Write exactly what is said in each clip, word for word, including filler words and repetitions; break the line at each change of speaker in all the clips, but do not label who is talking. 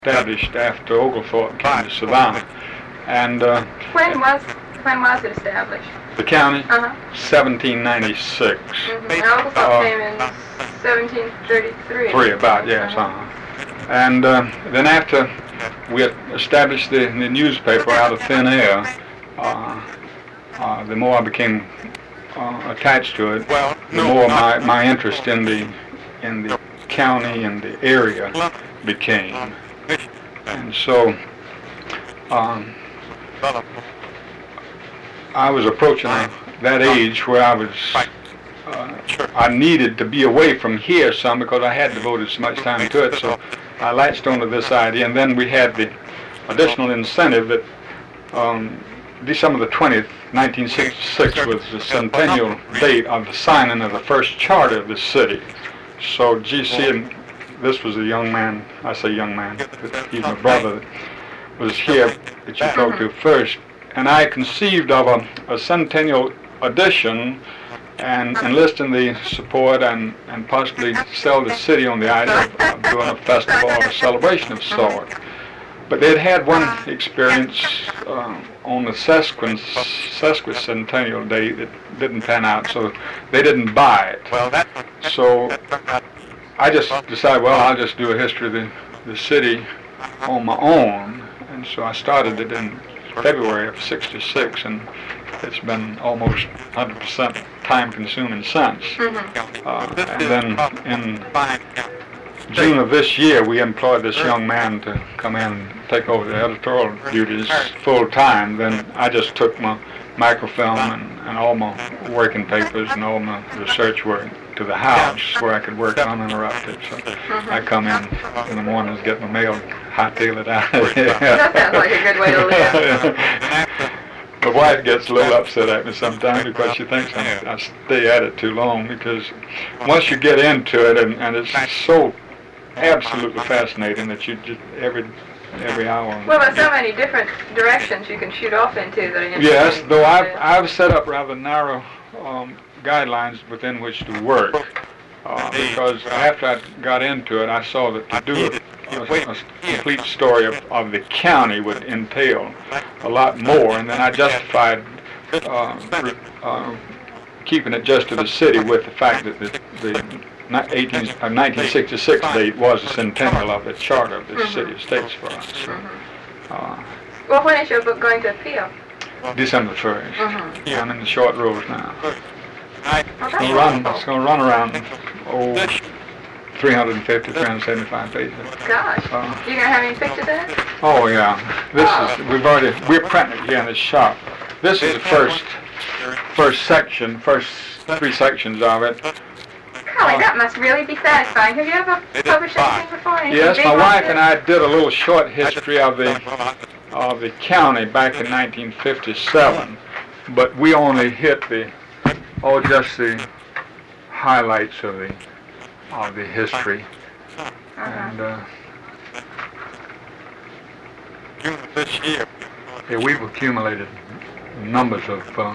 established after Oglethorpe came to Savannah. And uh,
when was when was it established?
The county,
uh-huh.
seventeen ninety-six.
Mm-hmm. And Oglethorpe uh, came in seventeen thirty-three.
Three about, yes. Uh-huh. Uh-huh. And uh, then after we had established the, the newspaper out of thin air, uh, uh, the more I became uh, attached to it, the more my, my interest in the in the county and the area became. And so um, I was approaching that age where I was, uh, I needed to be away from here some because I had devoted so much time to it. So I latched onto this idea, and then we had the additional incentive that um, December the twentieth, nineteen sixty-six was the centennial date of the signing of the first charter of the city. So G C, and this was a young man, I say young man, he's my brother, that was here that you talked to first, and I conceived of a, a centennial edition and enlisting the support and, and possibly sell the city on the idea of, of doing a festival or a celebration of sort. But they'd had one experience uh, on the sesquin, sesquicentennial day that didn't pan out, so they didn't buy it. So I just decided, well, I'll just do a history of the, the city on my own. And so I started it in February of sixty-six, and it's been almost one hundred percent time-consuming since. Uh, and then in June of this year, we employed this young man to come in and take over the editorial duties full-time. Then I just took my microfilm and, and all my working papers and all my research work to the house where I could work uninterrupted. So I come in in the mornings, get my mail, hightail it out of here.
That sounds like a good way to live.
My wife gets a little upset at me sometimes because she thinks I, I stay at it too long, because once you get into it, and, and it's so absolutely fascinating that you just every every hour.
Well, there's so many different directions you can shoot off into that are interesting.
Yes, though I've I've set up rather narrow um, guidelines within which to work, uh, because after I got into it, I saw that to do a, a, a complete story of, of the county would entail a lot more, and then I justified uh, uh, keeping it just to the city with the fact that the, the eighteen, uh, nineteen sixty-six date was the centennial of the charter of the mm-hmm. city of Statesboro. So, uh,
well, when is your book going to appear?
December first. Mm-hmm. Yeah, I'm in the short rows now.
Oh,
it's going to run. It's going to run around oh, three hundred fifty, three hundred seventy-five pages.
Gosh, uh, you gonna have any pictures in it?
Oh yeah. This oh. is. We've already. We're printing it here in the shop. This is the first, first section, first three sections of it.
Golly, that must really be satisfying. Have you ever published anything before? Anything
yes, my
like
wife
this?
and I did a little short history of the of the county back in nineteen fifty-seven, but we only hit the oh just the highlights of the of the history.
Uh-huh.
And uh, yeah, we've accumulated numbers of uh,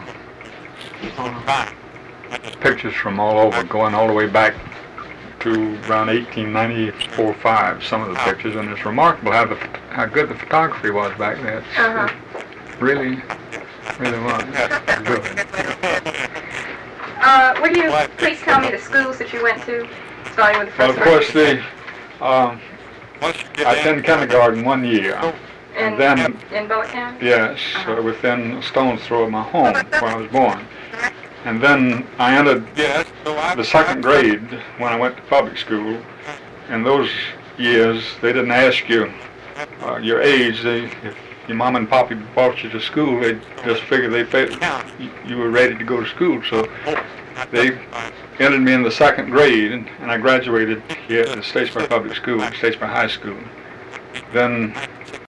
pictures from all over, going all the way back to around eighteen ninety-four five, some of the pictures, and it's remarkable how the how good the photography was back then.
Uh-huh.
It really, really was good.
Uh, would you please tell me the schools that you went to, starting with the
Well,
first
of course, the um, I attended kindergarten one year,
in,
and then
in Bullitt County?
yes,
uh-huh.
uh, within a stone's throw of my home where I was born. And then I entered the second grade when I went to public school. In those years, they didn't ask you uh, your age. They, if your mom and papa brought you to school, they just figured they felt you were ready to go to school. So they entered me in the second grade, and, and I graduated here at the Statesboro Public School, Statesboro High School. Then